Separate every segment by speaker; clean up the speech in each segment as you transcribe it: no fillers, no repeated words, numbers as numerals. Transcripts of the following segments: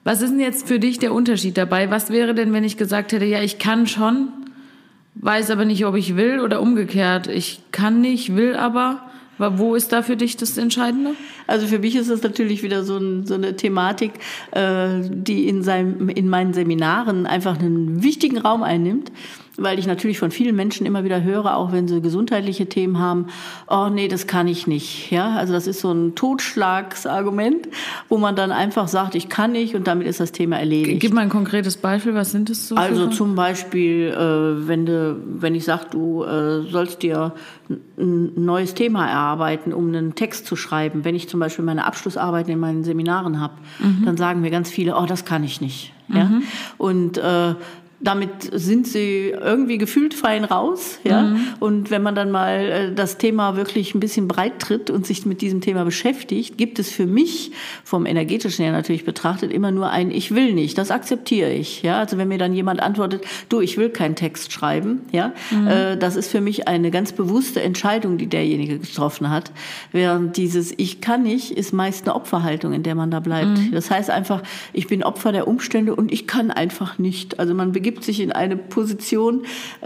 Speaker 1: Was ist denn jetzt für dich der Unterschied dabei? Was wäre denn, wenn ich gesagt hätte, ja, ich kann schon, weiß aber nicht, ob ich will, oder umgekehrt, ich kann nicht, will aber? Wo ist da für dich das Entscheidende?
Speaker 2: Also für mich ist es natürlich wieder so eine Thematik, die in meinen Seminaren einfach einen wichtigen Raum einnimmt, weil ich natürlich von vielen Menschen immer wieder höre, auch wenn sie gesundheitliche Themen haben, oh nee, das kann ich nicht. Ja, also das ist so ein Totschlagsargument, wo man dann einfach sagt, ich kann nicht, und damit ist das Thema erledigt.
Speaker 1: Gib mal ein konkretes Beispiel, was sind das so?
Speaker 2: Also zum Beispiel, wenn ich sage, du sollst dir ein neues Thema erarbeiten, um einen Text zu schreiben. Wenn ich zum Beispiel meine Abschlussarbeiten in meinen Seminaren habe, dann sagen mir ganz viele, oh, das kann ich nicht. Ja? Und damit sind sie irgendwie gefühlt fein raus, ja. Und wenn man dann mal das Thema wirklich ein bisschen breit tritt und sich mit diesem Thema beschäftigt, gibt es für mich vom energetischen her natürlich betrachtet immer nur ein Ich will nicht. Das akzeptiere ich, ja. Also wenn mir dann jemand antwortet, du, ich will keinen Text schreiben, ja, das ist für mich eine ganz bewusste Entscheidung, die derjenige getroffen hat. Während dieses Ich kann nicht ist meist eine Opferhaltung, in der man da bleibt. Das heißt einfach, ich bin Opfer der Umstände und ich kann einfach nicht. Also man begibt sich in eine Position,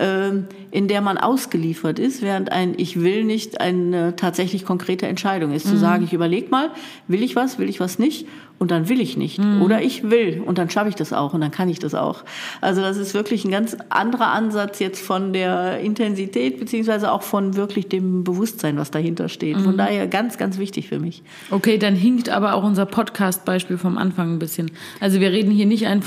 Speaker 2: in der man ausgeliefert ist, während ein Ich will nicht eine tatsächlich konkrete Entscheidung ist. Zu sagen, ich überlege mal, will ich was nicht? Und dann will ich nicht. Oder ich will und dann schaffe ich das auch und dann kann ich das auch. Also das ist wirklich ein ganz anderer Ansatz jetzt von der Intensität beziehungsweise auch von wirklich dem Bewusstsein, was dahinter steht. Von daher ganz, ganz wichtig für mich.
Speaker 1: Okay, dann hinkt aber auch unser Podcast-Beispiel vom Anfang ein bisschen. Also wir reden hier nicht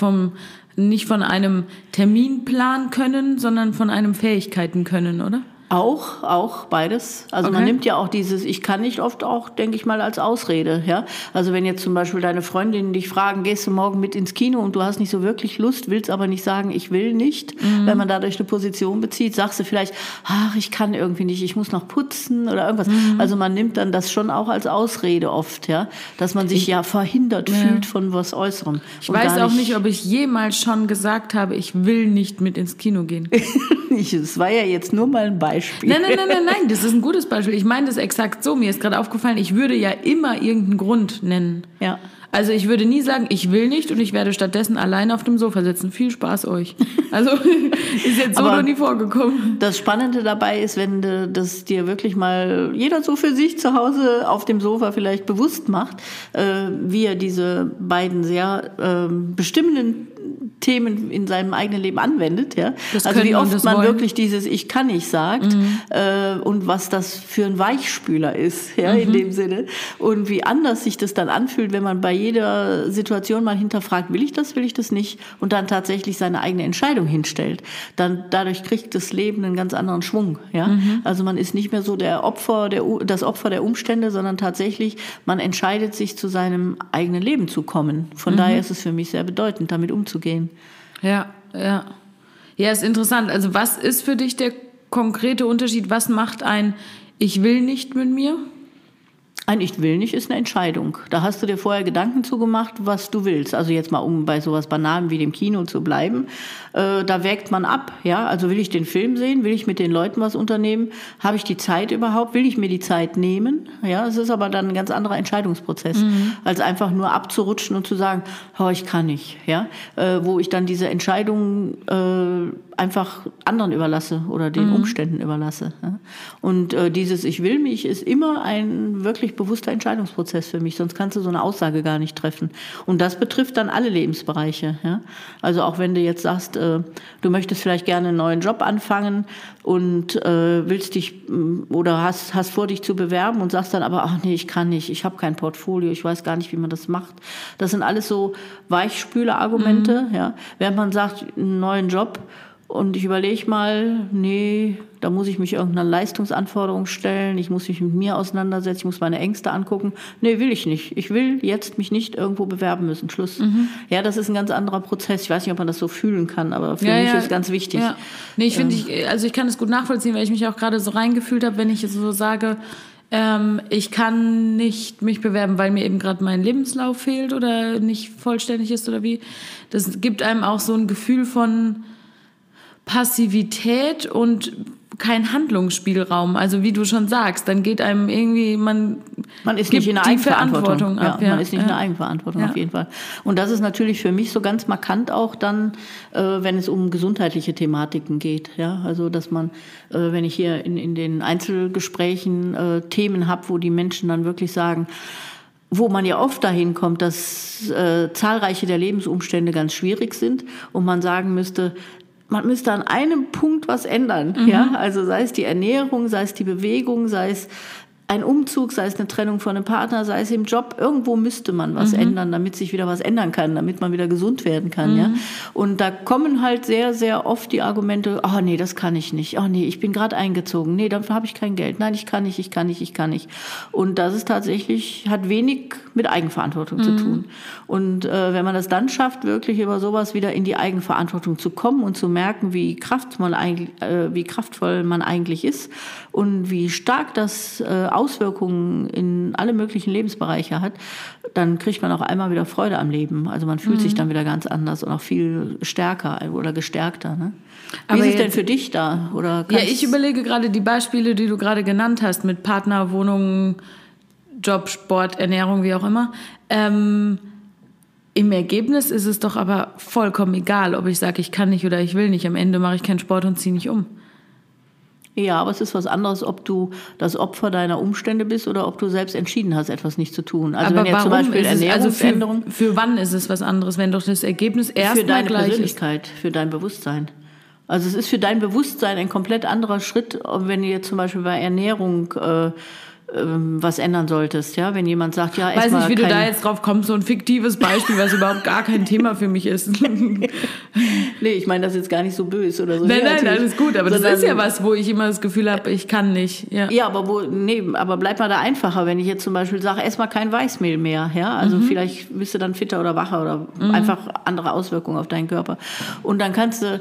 Speaker 1: von einem Terminplan können, sondern von einem Fähigkeiten können, oder?
Speaker 2: Auch beides. Also man nimmt ja auch dieses Ich kann nicht oft auch, denke ich mal, als Ausrede. Ja? Also wenn jetzt zum Beispiel deine Freundinnen dich fragen, gehst du morgen mit ins Kino und du hast nicht so wirklich Lust, willst aber nicht sagen, ich will nicht, wenn man dadurch eine Position bezieht, sagst du vielleicht, ach, ich kann irgendwie nicht, ich muss noch putzen oder irgendwas. Also man nimmt dann das schon auch als Ausrede oft, ja, dass man sich verhindert fühlt von was Äußerem.
Speaker 1: Ich weiß auch nicht, ob ich jemals schon gesagt habe, ich will nicht mit ins Kino gehen.
Speaker 2: Es war ja jetzt nur mal ein Beispiel.
Speaker 1: Nein, das ist ein gutes Beispiel. Ich meine das exakt so. Mir ist gerade aufgefallen, ich würde ja immer irgendeinen Grund nennen.
Speaker 2: Ja.
Speaker 1: Also ich würde nie sagen, ich will nicht und ich werde stattdessen alleine auf dem Sofa sitzen. Viel Spaß euch. Also ist jetzt so noch nie vorgekommen.
Speaker 2: Das Spannende dabei ist, wenn das dir wirklich mal jeder so für sich zu Hause auf dem Sofa vielleicht bewusst macht, wie er diese beiden sehr bestimmenden Themen in seinem eigenen Leben anwendet, ja. Also wie oft man wirklich dieses Ich kann nicht sagt und was das für ein Weichspüler ist, ja, in dem Sinne. Und wie anders sich das dann anfühlt, wenn man bei jeder Situation mal hinterfragt, will ich das nicht? Und dann tatsächlich seine eigene Entscheidung hinstellt. Dann dadurch kriegt das Leben einen ganz anderen Schwung, ja. Also man ist nicht mehr so das Opfer der Umstände, sondern tatsächlich man entscheidet sich zu seinem eigenen Leben zu kommen. Von daher ist es für mich sehr bedeutend, damit umzugehen.
Speaker 1: Ja, ist interessant. Also was ist für dich der konkrete Unterschied? Was macht ein Ich will nicht mit mir?
Speaker 2: Ein Ich will nicht ist eine Entscheidung. Da hast du dir vorher Gedanken zugemacht, was du willst. Also jetzt mal, um bei sowas Banalem wie dem Kino zu bleiben. Da wägt man ab. Ja? Also will ich den Film sehen? Will ich mit den Leuten was unternehmen? Habe ich die Zeit überhaupt? Will ich mir die Zeit nehmen? Ja, es ist aber dann ein ganz anderer Entscheidungsprozess, als einfach nur abzurutschen und zu sagen, oh, ich kann nicht. Ja? Wo ich dann diese Entscheidung einfach anderen überlasse oder den Umständen überlasse. Ja? Und dieses Ich will mich ist immer ein wirklich bewusster Entscheidungsprozess für mich, sonst kannst du so eine Aussage gar nicht treffen. Und das betrifft dann alle Lebensbereiche. Ja? Also auch wenn du jetzt sagst, du möchtest vielleicht gerne einen neuen Job anfangen und willst dich oder hast vor, dich zu bewerben und sagst dann aber, ach nee, ich kann nicht, ich habe kein Portfolio, ich weiß gar nicht, wie man das macht. Das sind alles so Weichspüler-Argumente. Ja? Während man sagt, einen neuen Job, und ich überlege mal, nee, da muss ich mich irgendeiner Leistungsanforderung stellen, ich muss mich mit mir auseinandersetzen, ich muss meine Ängste angucken. Nee, will ich nicht. Ich will jetzt mich nicht irgendwo bewerben müssen. Schluss. Ja, das ist ein ganz anderer Prozess. Ich weiß nicht, ob man das so fühlen kann, aber für mich ist es ganz wichtig.
Speaker 1: Ja. Nee, ich kann es gut nachvollziehen, weil ich mich auch gerade so reingefühlt habe, wenn ich so sage, ich kann nicht mich bewerben, weil mir eben gerade mein Lebenslauf fehlt oder nicht vollständig ist oder wie. Das gibt einem auch so ein Gefühl von Passivität und kein Handlungsspielraum. Also wie du schon sagst, dann geht einem irgendwie, man
Speaker 2: ist nicht in der Eigenverantwortung
Speaker 1: ab.
Speaker 2: Man ist nicht in der Eigenverantwortung auf jeden Fall. Und das ist natürlich für mich so ganz markant auch dann, wenn es um gesundheitliche Thematiken geht. Ja, also dass man, wenn ich hier in den Einzelgesprächen Themen habe, wo die Menschen dann wirklich sagen, wo man ja oft dahin kommt, dass zahlreiche der Lebensumstände ganz schwierig sind und man sagen müsste, man müsste an einem Punkt was ändern, ja, also sei es die Ernährung, sei es die Bewegung, sei es ein Umzug, sei es eine Trennung von einem Partner, sei es im Job, irgendwo müsste man was ändern, damit sich wieder was ändern kann, damit man wieder gesund werden kann, ja. Und da kommen halt sehr, sehr oft die Argumente, oh nee, das kann ich nicht, oh nee, ich bin gerade eingezogen, nee, dafür habe ich kein Geld, nein, ich kann nicht. Und das ist tatsächlich, hat wenig mit Eigenverantwortung zu tun. Und wenn man das dann schafft, wirklich über sowas wieder in die Eigenverantwortung zu kommen und zu merken, wie kraftvoll man eigentlich ist und wie stark das Auswirkungen in alle möglichen Lebensbereiche hat, dann kriegt man auch einmal wieder Freude am Leben. Also man fühlt sich dann wieder ganz anders und auch viel stärker oder gestärkter. Ne? Wie ist es denn für dich da? Oder
Speaker 1: ich überlege gerade die Beispiele, die du gerade genannt hast, mit Partner, Wohnungen, Job, Sport, Ernährung, wie auch immer. Im Ergebnis ist es doch aber vollkommen egal, ob ich sage, ich kann nicht oder ich will nicht. Am Ende mache ich keinen Sport und ziehe nicht um.
Speaker 2: Ja, aber es ist was anderes, ob du das Opfer deiner Umstände bist oder ob du selbst entschieden hast, etwas nicht zu tun. Also
Speaker 1: aber
Speaker 2: wenn jetzt zum Beispiel Ernährungsänderung...
Speaker 1: Also für wann ist es was anderes, wenn doch das Ergebnis erstmal gleich ist?
Speaker 2: Für deine Persönlichkeit, für dein Bewusstsein. Also es ist für dein Bewusstsein ein komplett anderer Schritt, wenn du jetzt zum Beispiel bei Ernährung was ändern solltest, ja, wenn jemand sagt, ja,
Speaker 1: weiß nicht, wie du da jetzt drauf kommst, so ein fiktives Beispiel, was überhaupt gar kein Thema für mich ist.
Speaker 2: Nee, ich meine das jetzt gar nicht so böse oder so.
Speaker 1: Nein, alles gut, aber das ist ja was, wo ich immer das Gefühl habe, ich kann nicht. Ja,
Speaker 2: aber bleib mal da einfacher, wenn ich jetzt zum Beispiel sage, ess mal kein Weißmehl mehr, ja, also vielleicht bist du dann fitter oder wacher oder einfach andere Auswirkungen auf deinen Körper. Und dann kannst du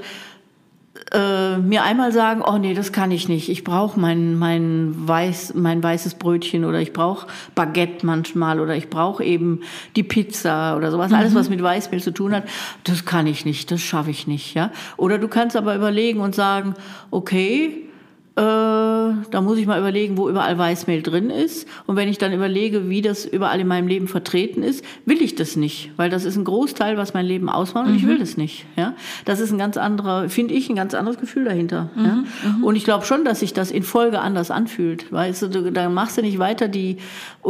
Speaker 2: mir einmal sagen, oh nee, das kann ich nicht. Ich brauche mein weißes Brötchen oder ich brauche Baguette manchmal oder ich brauche eben die Pizza oder sowas. Alles, was mit Weißmehl zu tun hat, das kann ich nicht, das schaffe ich nicht. Ja? Oder du kannst aber überlegen und sagen, okay, da muss ich mal überlegen, wo überall Weißmehl drin ist. Und wenn ich dann überlege, wie das überall in meinem Leben vertreten ist, will ich das nicht. Weil das ist ein Großteil, was mein Leben ausmacht und ich will das nicht. Ja? Das ist ein ganz anderes Gefühl dahinter. Ja? Und ich glaube schon, dass sich das in Folge anders anfühlt. Weißt du, da machst du nicht weiter die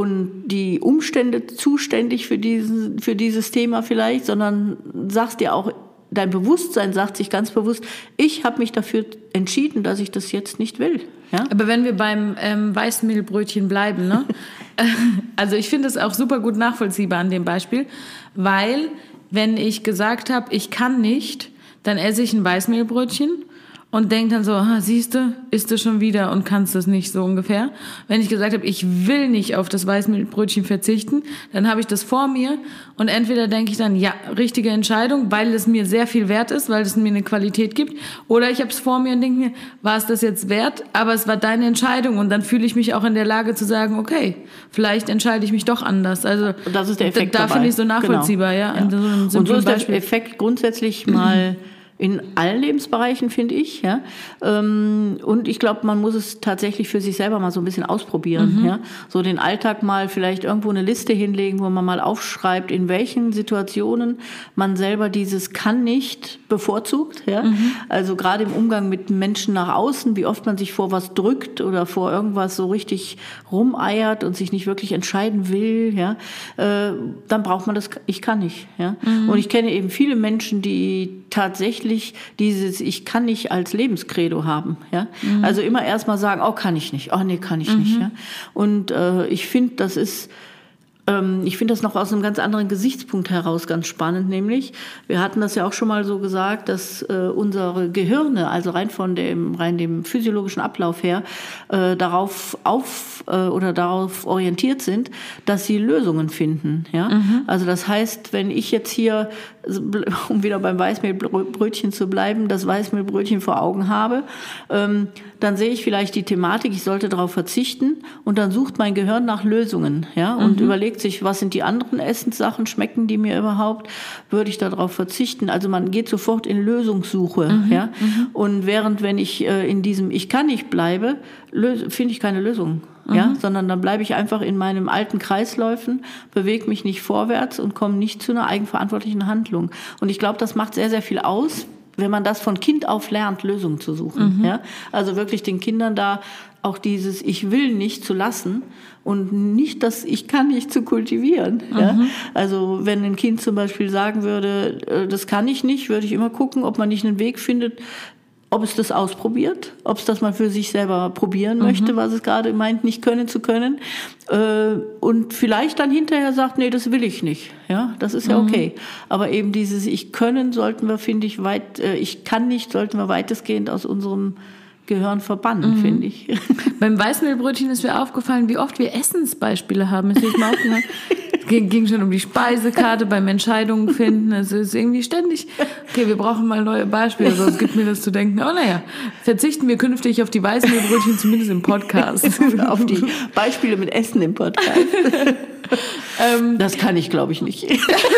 Speaker 2: Umstände zuständig für dieses Thema vielleicht, sondern sagst dir auch, dein Bewusstsein sagt sich ganz bewusst, ich habe mich dafür entschieden, dass ich das jetzt nicht will. Ja?
Speaker 1: Aber wenn wir beim Weißmehlbrötchen bleiben, ne? Also ich finde es auch super gut nachvollziehbar an dem Beispiel, weil wenn ich gesagt habe, ich kann nicht, dann esse ich ein Weißmehlbrötchen und denke dann so, siehst du, isst du schon wieder und kannst das nicht, so ungefähr. Wenn ich gesagt habe, ich will nicht auf das Weißmehlbrötchen verzichten, dann habe ich das vor mir und entweder denke ich dann, ja, richtige Entscheidung, weil es mir sehr viel wert ist, weil es mir eine Qualität gibt, oder ich habe es vor mir und denke mir, war es das jetzt wert, aber es war deine Entscheidung und dann fühle ich mich auch in der Lage zu sagen, okay, vielleicht entscheide ich mich doch anders. Also
Speaker 2: das ist der Effekt
Speaker 1: da finde ich so nachvollziehbar, genau. Ja.
Speaker 2: Und so ist der Effekt grundsätzlich mal in allen Lebensbereichen, finde ich. Ja? Und ich glaube, man muss es tatsächlich für sich selber mal so ein bisschen ausprobieren. Ja? So den Alltag mal vielleicht irgendwo eine Liste hinlegen, wo man mal aufschreibt, in welchen Situationen man selber dieses kann nicht bevorzugt. Ja? Also gerade im Umgang mit Menschen nach außen, wie oft man sich vor was drückt oder vor irgendwas so richtig rumeiert und sich nicht wirklich entscheiden will. Ja? Dann braucht man das ich kann nicht. Ja? Und ich kenne eben viele Menschen, die tatsächlich dieses ich kann nicht als Lebenskredo haben. Ja? Also immer erst mal sagen, oh, kann ich nicht. Oh, nee, kann ich nicht. Ja? Und ich finde, das noch aus einem ganz anderen Gesichtspunkt heraus ganz spannend, nämlich, wir hatten das ja auch schon mal so gesagt, dass unsere Gehirne, also rein dem physiologischen Ablauf her, darauf orientiert sind, dass sie Lösungen finden. Ja? Also das heißt, wenn ich jetzt hier, um wieder beim Weißmehlbrötchen zu bleiben, das Weißmehlbrötchen vor Augen habe, dann sehe ich vielleicht die Thematik, ich sollte darauf verzichten und dann sucht mein Gehirn nach Lösungen, ja, und überlegt überlegt sich, was sind die anderen Essenssachen, schmecken die mir überhaupt, würde ich darauf verzichten. Also man geht sofort in Lösungssuche. Ja? Und wenn ich in diesem Ich kann nicht bleibe, finde ich keine Lösung. Ja? Sondern dann bleibe ich einfach in meinem alten Kreisläufen, bewege mich nicht vorwärts und komme nicht zu einer eigenverantwortlichen Handlung. Und ich glaube, das macht sehr, sehr viel aus, wenn man das von Kind auf lernt, Lösungen zu suchen. Ja? Also wirklich den Kindern da auch dieses Ich will nicht zu lassen und nicht das Ich kann nicht zu kultivieren. Ja? Also wenn ein Kind zum Beispiel sagen würde, das kann ich nicht, würde ich immer gucken, ob man nicht einen Weg findet, ob es das ausprobiert, ob es das mal für sich selber probieren möchte, was es gerade meint, nicht können zu können. Und vielleicht dann hinterher sagt, nee, das will ich nicht. Ja, das ist ja okay. Aber eben dieses Ich können sollten wir, finde ich, ich kann nicht, sollten wir weitestgehend aus unserem Gehirn verbannen, finde ich.
Speaker 1: Beim Weißmehlbrötchen ist mir aufgefallen, wie oft wir Essensbeispiele haben. Ist mir mal aufgefallen. Ging schon um die Speisekarte beim Entscheidungen finden. Es ist irgendwie ständig, okay, wir brauchen mal neue Beispiele, sonst gibt mir das zu denken. Oh naja, verzichten wir künftig auf die Weißmehlbrötchen, zumindest im Podcast.
Speaker 2: Auf die Beispiele mit Essen im Podcast. Das kann ich, glaube ich, nicht.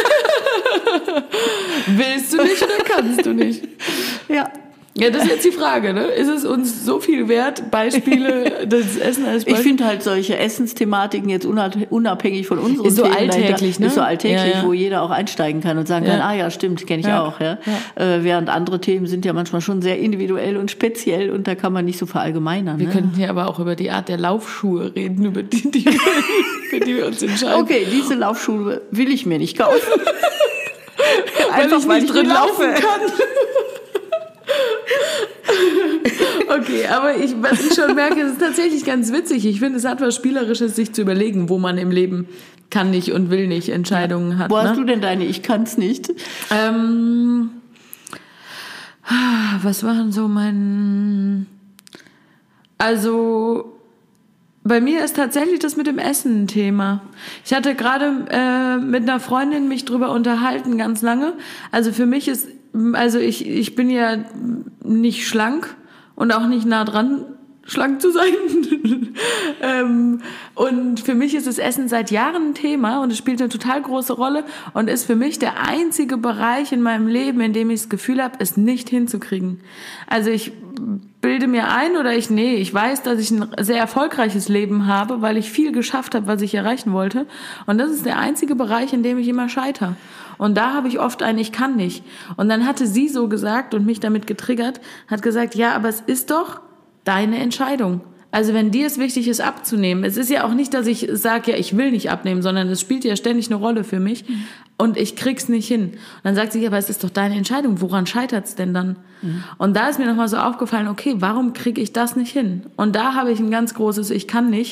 Speaker 1: Willst du nicht oder kannst du nicht?
Speaker 2: Ja.
Speaker 1: Ja, das ist jetzt die Frage, ne? Ist es uns so viel wert, Beispiele, das Essen als Beispiel?
Speaker 2: Ich finde halt solche Essensthematiken jetzt unabhängig von unseren
Speaker 1: ist so Themen alltäglich, ne?
Speaker 2: Ist so alltäglich,
Speaker 1: ja.
Speaker 2: Wo jeder auch einsteigen kann und sagen kann, ah ja, stimmt, kenne ich auch. Ja? Während andere Themen sind ja manchmal schon sehr individuell und speziell und da kann man nicht so verallgemeinern.
Speaker 1: Wir könnten hier aber auch über die Art der Laufschuhe reden, über die für die wir uns entscheiden.
Speaker 2: Okay, diese Laufschuhe will ich mir nicht kaufen.
Speaker 1: Einfach weil ich drin laufen kann. Okay, aber was ich schon merke, ist tatsächlich ganz witzig. Ich finde, es hat was Spielerisches, sich zu überlegen, wo man im Leben kann nicht und will nicht Entscheidungen hat.
Speaker 2: Wo hast du denn deine Ich kann's nicht?
Speaker 1: Was war denn so Also bei mir ist tatsächlich das mit dem Essen ein Thema. Ich hatte gerade mit einer Freundin mich drüber unterhalten, ganz lange. Also für mich ist, ich bin ja nicht schlank und auch nicht nah dran, schlank zu sein. Und für mich ist das Essen seit Jahren ein Thema und es spielt eine total große Rolle und ist für mich der einzige Bereich in meinem Leben, in dem ich das Gefühl habe, es nicht hinzukriegen. Also ich bilde mir ein ich weiß, dass ich ein sehr erfolgreiches Leben habe, weil ich viel geschafft habe, was ich erreichen wollte. Und das ist der einzige Bereich, in dem ich immer scheitere. Und da habe ich oft ich kann nicht. Und dann hatte sie so gesagt und mich damit getriggert, hat gesagt, ja, aber es ist doch deine Entscheidung. Also wenn dir es wichtig ist, abzunehmen, es ist ja auch nicht, dass ich sage, ja, ich will nicht abnehmen, sondern es spielt ja ständig eine Rolle für mich und ich krieg's nicht hin. Und dann sagt sie, ja, aber es ist doch deine Entscheidung, woran scheitert's denn dann? Und da ist mir nochmal so aufgefallen, okay, warum kriege ich das nicht hin? Und da habe ich ein ganz großes Ich kann nicht,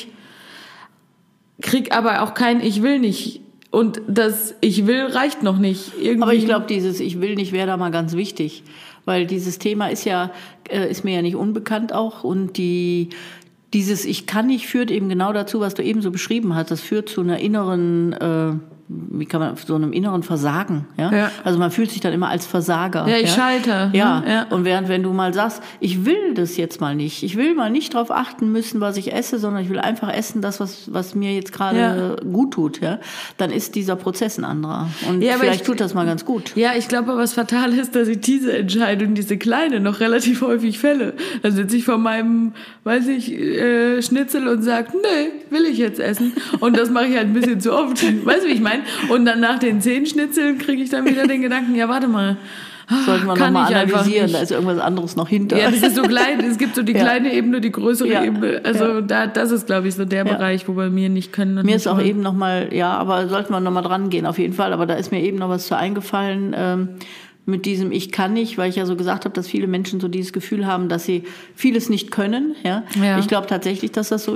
Speaker 1: krieg aber auch kein Ich will nicht. Und das Ich will reicht noch nicht. Irgendwie.
Speaker 2: Aber ich glaube, dieses Ich will nicht wäre da mal ganz wichtig, weil dieses Thema ist mir ja nicht unbekannt auch und dieses Ich kann nicht führt eben genau dazu, was du eben so beschrieben hast. Das führt zu einer inneren, so einem inneren Versagen. Ja? Also man fühlt sich dann immer als Versager.
Speaker 1: Ja, ich scheitere.
Speaker 2: Ja. Und wenn du mal sagst, ich will das jetzt mal nicht. Ich will mal nicht darauf achten müssen, was ich esse, sondern ich will einfach essen, das, was mir jetzt gerade gut tut. Ja? Dann ist dieser Prozess ein anderer. Und vielleicht tut das mal ganz gut.
Speaker 1: Ja, ich glaube, was fatal ist, dass ich diese Entscheidung, diese kleine, noch relativ häufig fälle. Dann sitze ich vor meinem, Schnitzel und sage, nee, will ich jetzt essen. Und das mache ich halt ein bisschen zu oft. Weißt du, wie ich meine? Und dann nach den 10 Schnitzeln kriege ich dann wieder den Gedanken, ja, warte mal.
Speaker 2: Sollten wir nochmal analysieren, da ist irgendwas anderes noch hinter.
Speaker 1: Ja, das ist so klein, es gibt so die kleine Ebene, die größere Ebene. Also das ist, glaube ich, so der Bereich, wo bei mir nicht können. Und
Speaker 2: mir
Speaker 1: nicht
Speaker 2: ist auch eben nochmal, aber sollten wir nochmal dran gehen, auf jeden Fall. Aber da ist mir eben noch was zu eingefallen, mit diesem Ich kann nicht, weil ich ja so gesagt habe, dass viele Menschen so dieses Gefühl haben, dass sie vieles nicht können. Ja? Ich glaube tatsächlich, dass das so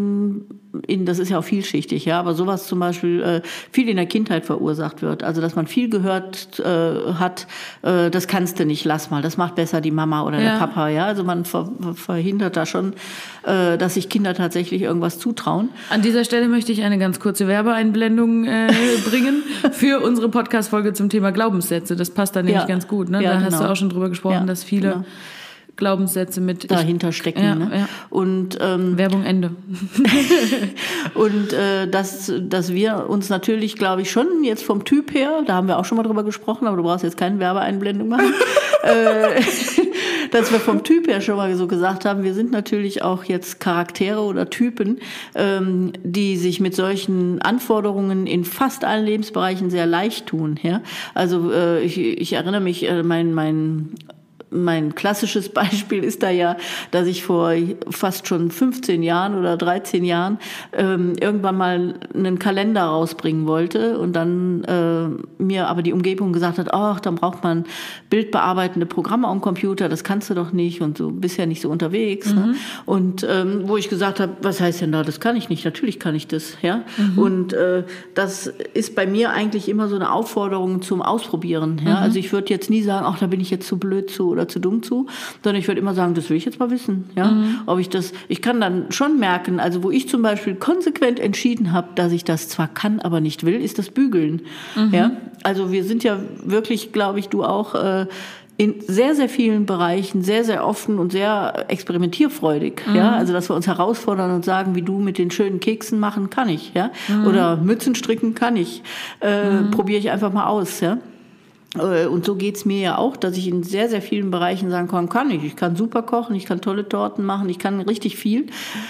Speaker 2: das ist ja auch vielschichtig, aber sowas zum Beispiel viel in der Kindheit verursacht wird. Also dass man viel gehört hat, das kannst du nicht, lass mal, das macht besser die Mama oder der Papa. Ja? Also man verhindert da schon, dass sich Kinder tatsächlich irgendwas zutrauen.
Speaker 1: An dieser Stelle möchte ich eine ganz kurze Werbeeinblendung bringen für unsere Podcast-Folge zum Thema Glaubenssätze. Das passt da nämlich ganz gut. Ne? Da hast du auch schon drüber gesprochen, dass viele Glaubenssätze mit
Speaker 2: dahinter stecken.
Speaker 1: Ja,
Speaker 2: ne?
Speaker 1: ja.
Speaker 2: Und
Speaker 1: Werbung Ende.
Speaker 2: und dass wir uns natürlich, glaube ich, schon jetzt vom Typ her, da haben wir auch schon mal drüber gesprochen, aber du brauchst jetzt keine Werbeeinblendung machen, dass wir vom Typ her schon mal so gesagt haben, wir sind natürlich auch jetzt Charaktere oder Typen, die sich mit solchen Anforderungen in fast allen Lebensbereichen sehr leicht tun. Ja? Also ich erinnere mich, mein klassisches Beispiel ist da ja, dass ich vor fast schon 15 Jahren oder 13 Jahren irgendwann mal einen Kalender rausbringen wollte und dann mir aber die Umgebung gesagt hat, ach, dann braucht man bildbearbeitende Programme am Computer, das kannst du doch nicht und du bist ja nicht so unterwegs. Ne? Und wo ich gesagt habe, was heißt denn da, das kann ich nicht, natürlich kann ich das. Ja? Und das ist bei mir eigentlich immer so eine Aufforderung zum Ausprobieren. Ja? Also ich würde jetzt nie sagen, ach, da bin ich jetzt zu blöd zu oder zu dumm zu, sondern ich würde immer sagen, das will ich jetzt mal wissen. Ja? Ob ich kann dann schon merken, also wo ich zum Beispiel konsequent entschieden habe, dass ich das zwar kann, aber nicht will, ist das Bügeln. Ja? Also wir sind ja wirklich, glaube ich, du auch, in sehr, sehr vielen Bereichen sehr, sehr offen und sehr experimentierfreudig. Ja? Also dass wir uns herausfordern und sagen, wie du mit den schönen Keksen machen, kann ich. Ja? Oder Mützen stricken kann ich. Probiere ich einfach mal aus. Ja? Und so geht's mir ja auch, dass ich in sehr, sehr vielen Bereichen sagen kann ich. Ich kann super kochen, ich kann tolle Torten machen, ich kann richtig viel.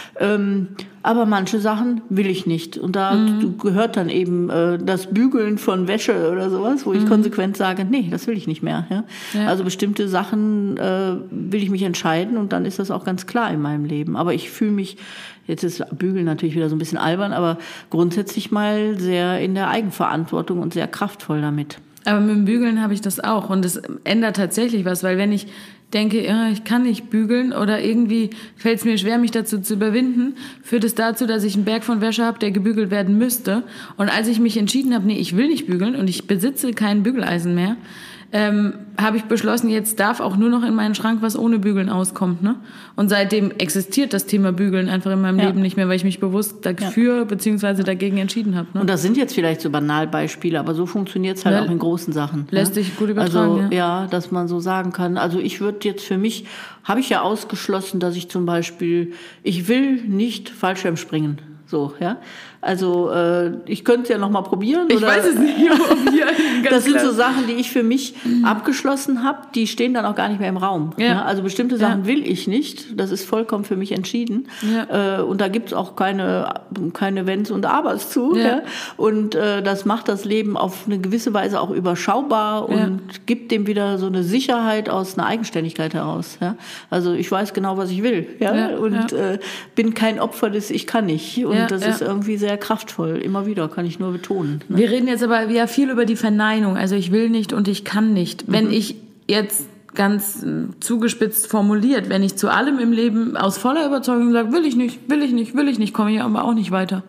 Speaker 2: Aber manche Sachen will ich nicht. Und da gehört dann eben das Bügeln von Wäsche oder sowas, wo ich konsequent sage, nee, das will ich nicht mehr. Ja? Ja. Also bestimmte Sachen will ich mich entscheiden und dann ist das auch ganz klar in meinem Leben. Aber ich fühle mich, jetzt ist Bügeln natürlich wieder so ein bisschen albern, aber grundsätzlich mal sehr in der Eigenverantwortung und sehr kraftvoll damit.
Speaker 1: Aber mit dem Bügeln habe ich das auch und es ändert tatsächlich was, weil wenn ich denke, ja, ich kann nicht bügeln oder irgendwie fällt es mir schwer, mich dazu zu überwinden, führt es dazu, dass ich einen Berg von Wäsche habe, der gebügelt werden müsste. Und als ich mich entschieden habe, nee, ich will nicht bügeln und ich besitze kein Bügeleisen mehr, habe ich beschlossen, jetzt darf auch nur noch in meinen Schrank was ohne Bügeln auskommt. Ne? Und seitdem existiert das Thema Bügeln einfach in meinem Leben nicht mehr, weil ich mich bewusst dafür bzw. dagegen entschieden habe. Ne?
Speaker 2: Und das sind jetzt vielleicht so Banalbeispiele, aber so funktioniert es halt auch in großen Sachen.
Speaker 1: Lässt sich gut übertragen.
Speaker 2: Also ja, dass man so sagen kann. Also ich würde jetzt für mich, habe ich ja ausgeschlossen, dass ich zum Beispiel, ich will nicht Fallschirmspringen. So, ja. Also ich könnte es ja noch mal probieren.
Speaker 1: Ich weiß es nicht.
Speaker 2: Das sind so Sachen, die ich für mich abgeschlossen habe, die stehen dann auch gar nicht mehr im Raum. Ja. Ja, also bestimmte Sachen will ich nicht. Das ist vollkommen für mich entschieden. Ja. Und da gibt es auch keine Wenns und Abers zu. Ja. Ja. Und das macht das Leben auf eine gewisse Weise auch überschaubar und gibt dem wieder so eine Sicherheit aus einer Eigenständigkeit heraus. Ja. Also ich weiß genau, was ich will. Ja. Ja. Und bin kein Opfer des Ich kann nicht. Und das ist irgendwie sehr kraftvoll. Immer wieder, kann ich nur betonen. Ne?
Speaker 1: Wir reden jetzt aber ja viel über die Verneinung. Also ich will nicht und ich kann nicht. Wenn ich jetzt ganz zugespitzt formuliert, wenn ich zu allem im Leben aus voller Überzeugung sage, will ich nicht, komme ich aber auch nicht weiter.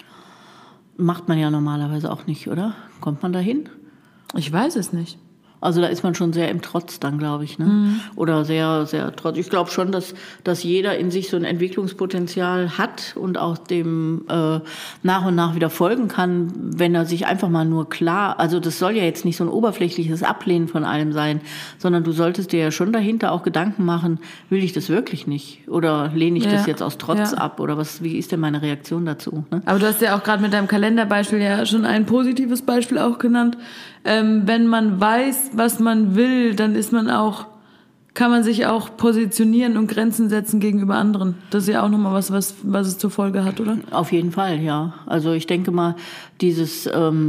Speaker 2: Macht man ja normalerweise auch nicht, oder? Kommt man dahin?
Speaker 1: Ich weiß es nicht.
Speaker 2: Also da ist man schon sehr im Trotz dann, glaube ich. Ne? Oder sehr, sehr trotz. Ich glaube schon, dass jeder in sich so ein Entwicklungspotenzial hat und auch dem nach und nach wieder folgen kann, wenn er sich einfach mal nur klar, also das soll ja jetzt nicht so ein oberflächliches Ablehnen von allem sein, sondern du solltest dir ja schon dahinter auch Gedanken machen, will ich das wirklich nicht? Oder lehne ich das jetzt aus Trotz ab? Oder wie ist denn meine Reaktion dazu? Ne?
Speaker 1: Aber du hast ja auch gerade mit deinem Kalenderbeispiel ja schon ein positives Beispiel auch genannt. Wenn man weiß, was man will, dann kann man sich auch positionieren und Grenzen setzen gegenüber anderen. Das ist ja auch nochmal was es zur Folge hat, oder?
Speaker 2: Auf jeden Fall, ja. Also ich denke mal, ich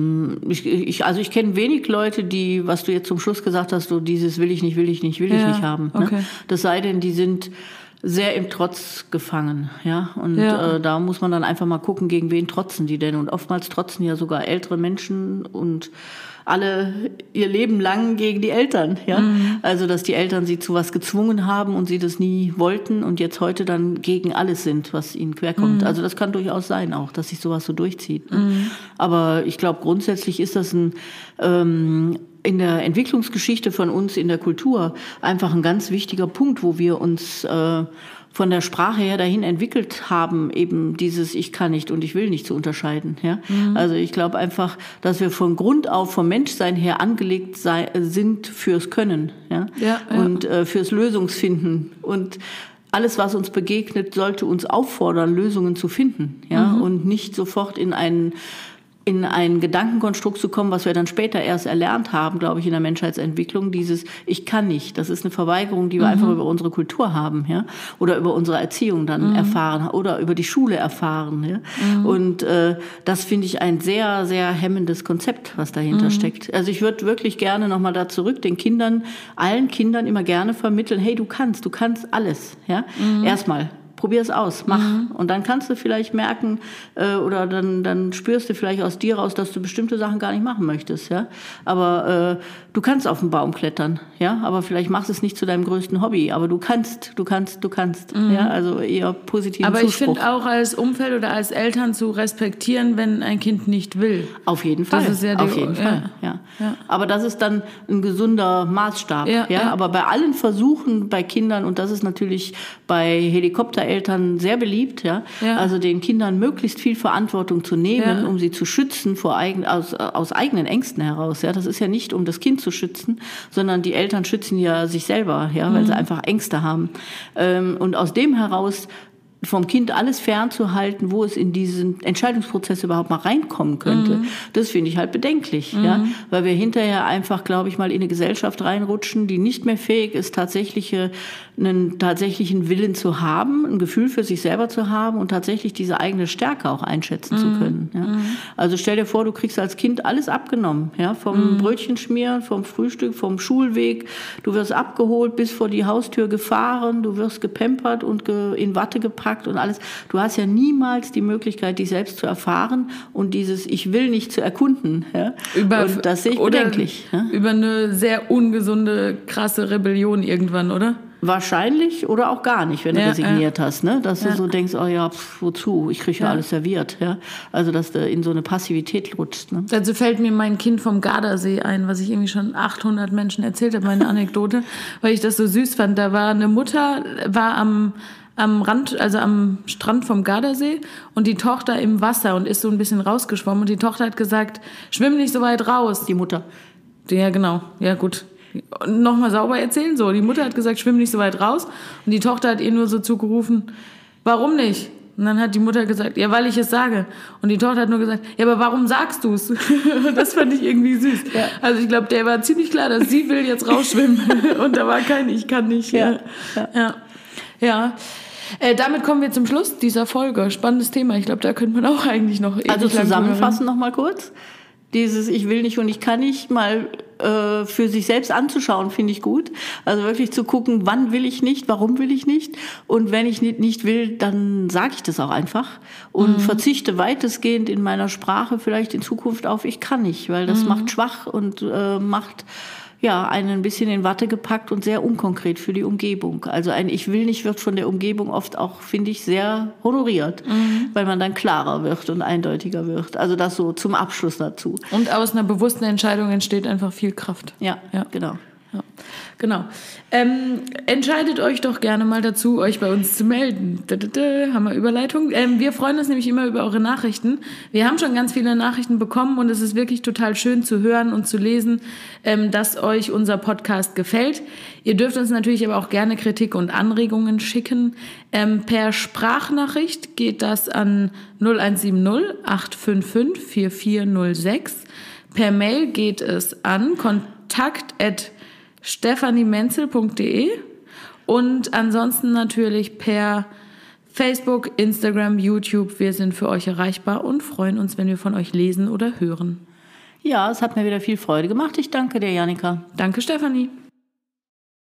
Speaker 2: kenne wenig Leute, die, was du jetzt zum Schluss gesagt hast, so dieses will ich nicht haben.
Speaker 1: Okay.
Speaker 2: Ne? Das sei denn, die sind sehr im Trotz gefangen, ja. Und da muss man dann einfach mal gucken, gegen wen trotzen die denn. Und oftmals trotzen ja sogar ältere Menschen und alle ihr Leben lang gegen die Eltern, ja. Also, dass die Eltern sie zu was gezwungen haben und sie das nie wollten und jetzt heute dann gegen alles sind, was ihnen querkommt. Also, das kann durchaus sein auch, dass sich sowas so durchzieht. Ne? Aber ich glaube, grundsätzlich ist das in der Entwicklungsgeschichte von uns in der Kultur einfach ein ganz wichtiger Punkt, wo wir uns von der Sprache her dahin entwickelt haben, eben dieses Ich kann nicht und ich will nicht zu unterscheiden. Ja? Also ich glaube einfach, dass wir von Grund auf, vom Menschsein her angelegt sind fürs Können, ja? Und fürs Lösungsfinden. Und alles, was uns begegnet, sollte uns auffordern, Lösungen zu finden, ja? Und nicht sofort in ein Gedankenkonstrukt zu kommen, was wir dann später erst erlernt haben, glaube ich, in der Menschheitsentwicklung, dieses Ich kann nicht. Das ist eine Verweigerung, die wir einfach über unsere Kultur haben, ja, oder über unsere Erziehung dann erfahren oder über die Schule erfahren, ja. Und das finde ich ein sehr, sehr hemmendes Konzept, was dahinter steckt. Also ich würde wirklich gerne nochmal da zurück allen Kindern immer gerne vermitteln, hey, du kannst alles, ja. Erstmal. Probier es aus, mach. Und dann kannst du vielleicht merken, oder dann spürst du vielleicht aus dir raus, dass du bestimmte Sachen gar nicht machen möchtest, ja. Aber du kannst auf den Baum klettern, ja. Aber vielleicht machst du es nicht zu deinem größten Hobby. Aber du kannst, ja. Also eher positiven
Speaker 1: Aber
Speaker 2: Zuspruch.
Speaker 1: Ich finde auch als Umfeld oder als Eltern zu respektieren, wenn ein Kind nicht will.
Speaker 2: Auf jeden Fall.
Speaker 1: Das ist ja
Speaker 2: auf jeden Fall, ja. Aber das ist dann ein gesunder Maßstab, ja. Aber bei allen Versuchen bei Kindern, und das ist natürlich bei Helikoptereltern sehr beliebt, also den Kindern möglichst viel Verantwortung zu nehmen, um sie zu schützen aus eigenen Ängsten heraus. Ja, das ist ja nicht, um das Kind zu schützen, sondern die Eltern schützen ja sich selber, weil sie einfach Ängste haben. Und aus dem heraus vom Kind alles fernzuhalten, wo es in diesen Entscheidungsprozess überhaupt mal reinkommen könnte. Das finde ich halt bedenklich, ja, weil wir hinterher einfach, glaube ich, mal in eine Gesellschaft reinrutschen, die nicht mehr fähig ist, einen tatsächlichen Willen zu haben, ein Gefühl für sich selber zu haben und tatsächlich diese eigene Stärke auch einschätzen zu können. Ja. Also stell dir vor, du kriegst als Kind alles abgenommen, ja, vom Brötchenschmieren, vom Frühstück, vom Schulweg, du wirst abgeholt, bis vor die Haustür gefahren, du wirst gepampert und in Watte gepackt und alles. Du hast ja niemals die Möglichkeit, dich selbst zu erfahren und dieses Ich will nicht zu erkunden. Ja? Und das sehe ich bedenklich. Ja?
Speaker 1: Über eine sehr ungesunde, krasse Rebellion irgendwann, oder?
Speaker 2: Wahrscheinlich oder auch gar nicht, wenn du resigniert hast, ne? Dass du so denkst, oh ja, wozu? Ich kriege ja alles serviert. Ja? Also, dass du in so eine Passivität rutschst. Ne?
Speaker 1: Also fällt mir mein Kind vom Gardasee ein, was ich irgendwie schon 800 Menschen erzählt habe, meine Anekdote, weil ich das so süß fand. Da war eine Mutter, war am Rand, also am Strand vom Gardasee und die Tochter im Wasser und ist so ein bisschen rausgeschwommen und die Tochter hat gesagt, schwimm nicht so weit raus.
Speaker 2: Die Mutter.
Speaker 1: Ja, genau. Ja, gut. Nochmal sauber erzählen, so. Die Mutter hat gesagt, schwimm nicht so weit raus und die Tochter hat ihr nur so zugerufen, warum nicht? Und dann hat die Mutter gesagt, ja, weil ich es sage. Und die Tochter hat nur gesagt, ja, aber warum sagst du es? Das fand ich irgendwie süß. Ja. Also ich glaube, der war ziemlich klar, dass sie will jetzt rausschwimmen und da war kein Ich kann nicht. Ja. Damit kommen wir zum Schluss dieser Folge. Spannendes Thema. Ich glaube, da könnte man auch eigentlich noch
Speaker 2: Also zusammenfassen noch mal kurz. Dieses Ich will nicht und ich kann nicht mal für sich selbst anzuschauen, finde ich gut. Also wirklich zu gucken, wann will ich nicht, warum will ich nicht. Und wenn ich nicht will, dann sage ich das auch einfach. Und verzichte weitestgehend in meiner Sprache vielleicht in Zukunft auf Ich kann nicht, weil das macht schwach und macht einen ein bisschen in Watte gepackt und sehr unkonkret für die Umgebung. Also ein Ich will nicht wird von der Umgebung oft auch, finde ich, sehr honoriert, weil man dann klarer wird und eindeutiger wird. Also das so zum Abschluss dazu.
Speaker 1: Und aus einer bewussten Entscheidung entsteht einfach viel Kraft.
Speaker 2: Ja. Genau.
Speaker 1: Ja, genau. Entscheidet euch doch gerne mal dazu, euch bei uns zu melden. Haben wir Überleitung. Wir freuen uns nämlich immer über eure Nachrichten. Wir haben schon ganz viele Nachrichten bekommen und es ist wirklich total schön zu hören und zu lesen, dass euch unser Podcast gefällt. Ihr dürft uns natürlich aber auch gerne Kritik und Anregungen schicken. Per Sprachnachricht geht das an 0170 855 4406. Per Mail geht es an kontakt@stephaniemenzel.de und ansonsten natürlich per Facebook, Instagram, YouTube. Wir sind für euch erreichbar und freuen uns, wenn wir von euch lesen oder hören.
Speaker 2: Ja, es hat mir wieder viel Freude gemacht. Ich danke dir, Jannika.
Speaker 1: Danke, Stefanie.